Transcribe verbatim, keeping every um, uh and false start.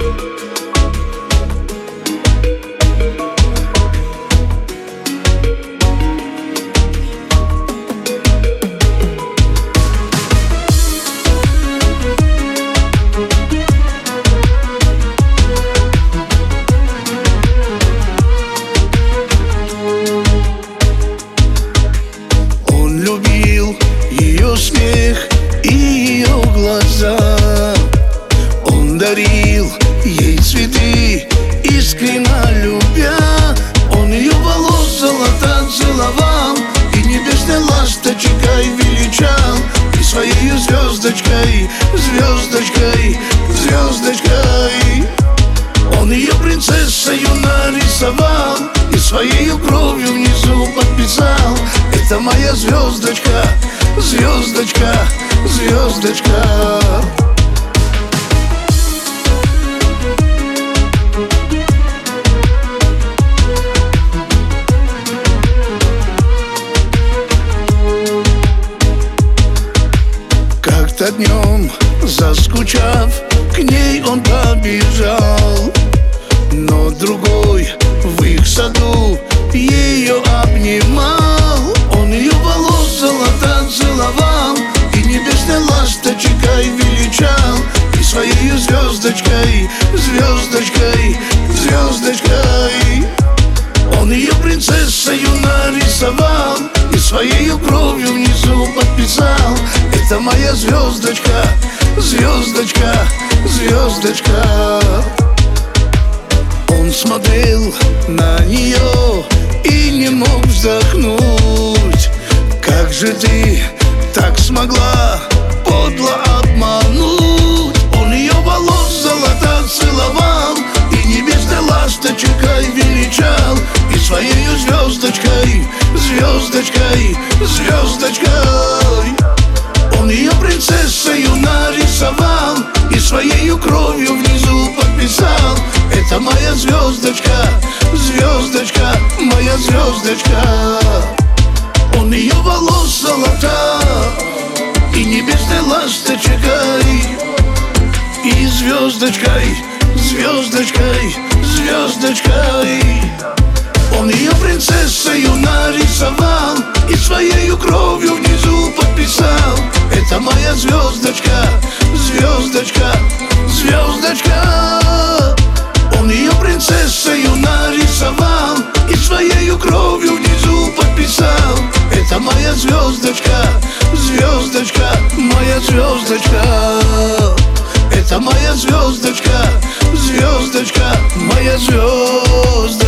Ее смех и ее глаза. Он дарил ей цветы, искренне любя. Он ее волос золото целовал и небесной ласточкой величал. И своей звездочкой, звездочкой, звездочкой он ее принцессою нарисовал и своей кровью внизу подписал: это моя звездочка, звездочка, звездочка. Как-то днем, заскучав, к ней он побежал, но другой в их саду ее обнимал. Он ее волос золото целовал и небесной ласточкой величал. И своей звездочкой, звездочкой, звездочкой он ее принцессою нарисовал и своей кровью внизу подписал: это моя звездочка, звездочка, звездочка. Он смотрел на нее и не мог вздохнуть. Как же ты так смогла подло обмануть? Он ее волос золото целовал и небесной ласточкой величал. И своей звездочкой, звездочкой, звездочкой он ее принцессою нарисовал и своей кровью внизу подписал: это моя звездочка, звездочка, моя звездочка. Он ее волос золота и небесной ласточкой и звездочкой, звездочкой, звездочкой он ее принцессою нарисовал и своей кровью внизу подписал: это моя звездочка, звездочка, звездочка. Он ее принцессою нарисовал и своей кровью внизу подписал: это моя звездочка, звездочка, моя звездочка. Это моя звездочка, звездочка, моя звездочка.